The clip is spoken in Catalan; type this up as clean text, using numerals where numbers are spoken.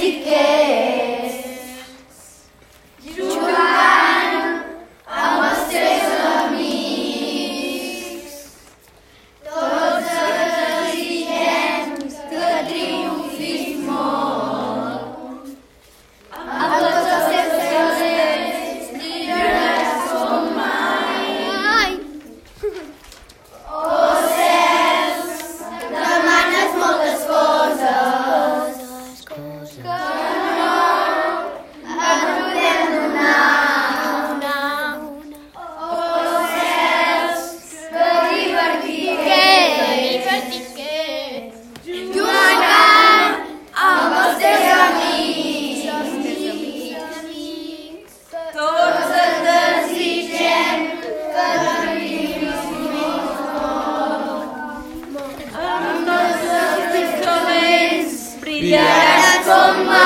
divertiqués, jugant amb els teus amics. Tots desitgem que triomfis molt, amb tots els teus talents brillaràs com mai. Oh cels, demanes moltes coses que no et podem donar. Oh cels, que divertiqués, jugant amb els teus amics. Tots et desitgem que t'arribis molt, amb tots els teus talents brillaràs com mai.